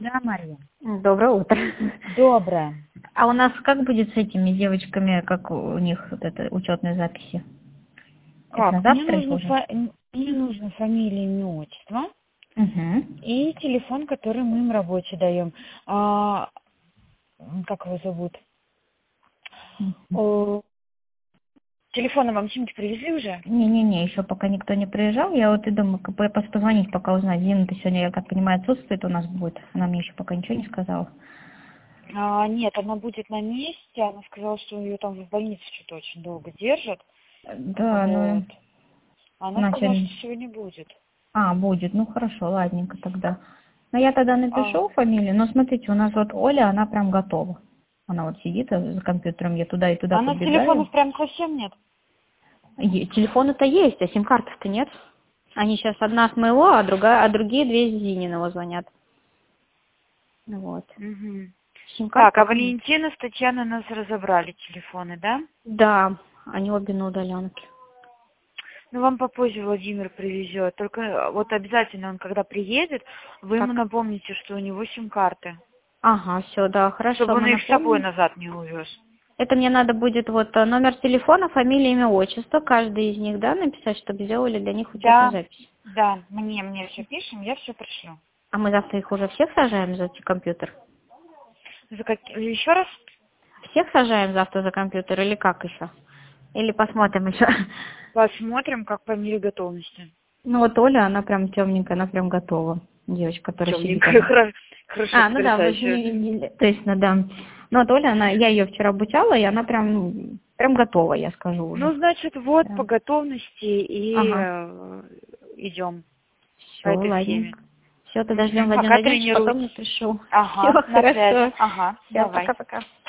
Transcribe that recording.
Да, Марья. Доброе утро. Доброе. А у нас как будет с этими девочками, как у них вот это учетные записи? Это на Как? Мне завтра их нужно, уже? мне нужно фамилия, имя, отчество Угу. и телефон, который мы им рабочий даем. Как его зовут? О, телефоны вам чем-то привезли уже? Не-не-не, еще пока никто не приезжал. Я вот и думаю, как бы просто позвонить, пока узнать. Зина-то сегодня, я как понимаю, отсутствует у нас будет. Она мне еще пока ничего не сказала. Нет, она будет на месте. Она сказала, что ее там в больнице что-то очень долго держат. Да, ну, Вот. Она она сказала, сегодня... что сегодня будет. А, будет. Ну, хорошо, ладненько тогда. Но я тогда А, напишу фамилию. Но смотрите, у нас вот Оля, она прям готова. Она вот сидит за компьютером, я туда и туда она подбегаю. телефонов прям совсем нет. Телефоны-то есть, а сим-картов-то нет. Они сейчас одна с моего, а другие две с Зининого звонят. Вот. Мгм. Сим-карт Так, а пока нет. Валентина с Татьяной нас разобрали телефоны, да? Да, они обе на удаленке. Ну, вам попозже Владимир привезет. Только вот обязательно он, когда приедет, вы ему Так. напомните, что у него сим-карты. Ага, все, да, хорошо, Чтобы он мы их с собой напомним. назад не увез. Это мне надо будет вот номер телефона, фамилия, имя, отчество, каждый из них, да, написать, чтобы сделали для них учетную Да, запись. да, мне все пишем, я все пришлю. А мы завтра их уже всех сажаем за компьютер? Еще раз? Всех сажаем завтра за компьютер или как еще? Или посмотрим еще? Посмотрим, как по мере готовности. Ну вот Оля, она прям темненькая, она прям готова. Девочка, которая сидит Темненькая, одна. хорошо, А, ну да, вы же потрясающе. не видели. Точно, да. Ну вот Оля, я ее вчера обучала, и она прям, прям готова, я скажу уже. Ну, значит, вот по Прям. готовности и Ага. идем по Все, этой схеме. ладненько. Все, тогда ждем Владимира Пока Владимировича, потом тренируйтесь. напишу. Все, Ага, на связи. хорошо. Ага, Все, давай. пока-пока.